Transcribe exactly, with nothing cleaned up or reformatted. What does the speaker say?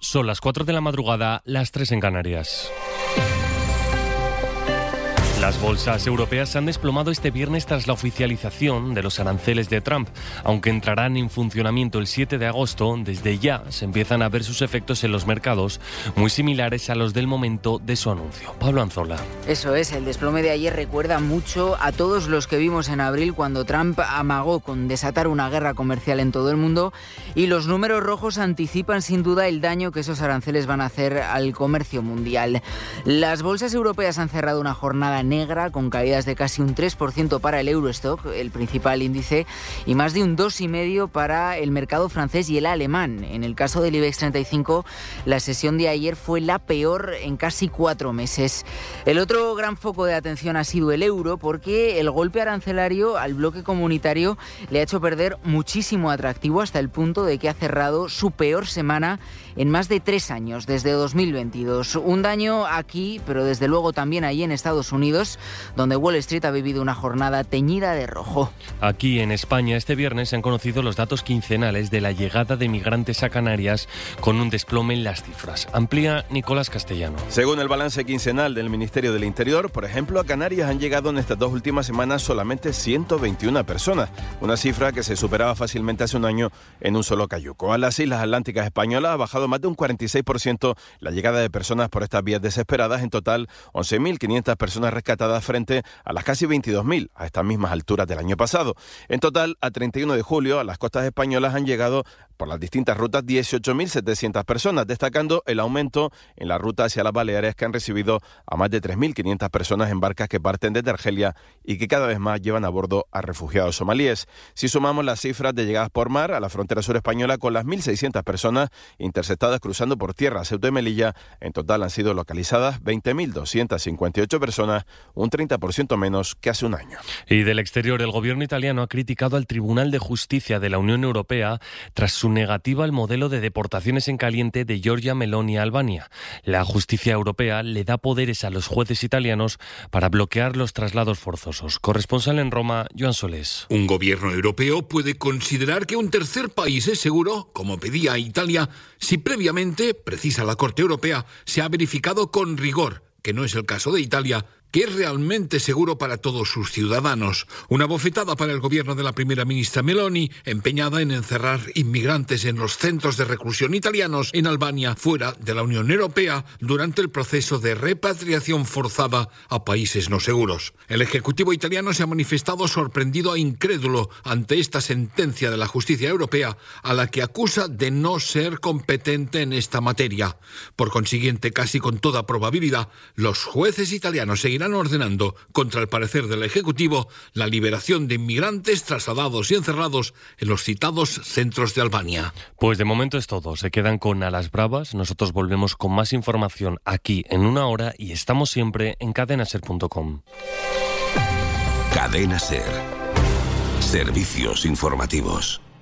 Son las cuatro de la madrugada, las tres en Canarias. Las bolsas europeas se han desplomado este viernes tras la oficialización de los aranceles de Trump. Aunque entrarán en funcionamiento el siete de agosto, desde ya se empiezan a ver sus efectos en los mercados, muy similares a los del momento de su anuncio. Pablo Anzola. Eso es, el desplome de ayer recuerda mucho a todos los que vimos en abril cuando Trump amagó con desatar una guerra comercial en todo el mundo, y los números rojos anticipan sin duda el daño que esos aranceles van a hacer al comercio mundial. Las bolsas europeas han cerrado una jornada negra con caídas de casi un tres por ciento para el Eurostock, el principal índice, y más de un dos coma cinco por ciento para el mercado francés y el alemán. En el caso del IBEX treinta y cinco, la sesión de ayer fue la peor en casi cuatro meses. El otro gran foco de atención ha sido el euro, porque el golpe arancelario al bloque comunitario le ha hecho perder muchísimo atractivo hasta el punto de que ha cerrado su peor semana en más de tres años, desde dos mil veintidós. Un daño aquí, pero desde luego también allí en Estados Unidos, donde Wall Street ha vivido una jornada teñida de rojo. Aquí en España este viernes se han conocido los datos quincenales de la llegada de migrantes a Canarias, con un desplome en las cifras. Amplía Nicolás Castellano. Según el balance quincenal del Ministerio del Interior, por ejemplo, a Canarias han llegado en estas dos últimas semanas solamente ciento veintiuna personas, una cifra que se superaba fácilmente hace un año en un solo cayuco. A las Islas Atlánticas españolas ha bajado más de un cuarenta y seis por ciento la llegada de personas por estas vías desesperadas. En total, once mil quinientas personas rescatadas frente a las casi veintidós mil a estas mismas alturas del año pasado. En total, a treinta y uno de julio, a las costas españolas han llegado por las distintas rutas dieciocho mil setecientas personas, destacando el aumento en la ruta hacia las Baleares, que han recibido a más de tres mil quinientas personas en barcas que parten desde Argelia y que cada vez más llevan a bordo a refugiados somalíes. Si sumamos las cifras de llegadas por mar a la frontera sur española con las mil seiscientas personas interceptadas cruzando por tierra Ceuta y Melilla, en total han sido localizadas veinte mil doscientas cincuenta y ocho personas, un treinta por ciento menos que hace un año. Y del exterior, el gobierno italiano ha criticado al Tribunal de Justicia de la Unión Europea tras su negativa al modelo de deportaciones en caliente de Giorgia Meloni a Albania. La justicia europea le da poderes a los jueces italianos para bloquear los traslados forzosos. Corresponsal en Roma, Joan Solés. Un gobierno europeo puede considerar que un tercer país es seguro, como pedía Italia, si previamente, precisa la Corte Europea, se ha verificado con rigor, que no es el caso de Italia, que es realmente seguro para todos sus ciudadanos. Una bofetada para el gobierno de la primera ministra Meloni, empeñada en encerrar inmigrantes en los centros de reclusión italianos en Albania, fuera de la Unión Europea, durante el proceso de repatriación forzada a países no seguros. El Ejecutivo italiano se ha manifestado sorprendido e incrédulo ante esta sentencia de la justicia europea, a la que acusa de no ser competente en esta materia. Por consiguiente, casi con toda probabilidad, los jueces italianos seguirán ordenando, contra el parecer del Ejecutivo, la liberación de inmigrantes trasladados y encerrados en los citados centros de Albania. Pues de momento es todo. Se quedan con A las Bravas. Nosotros volvemos con más información aquí en una hora y estamos siempre en cadena ser punto com. Cadena Ser. Servicios informativos.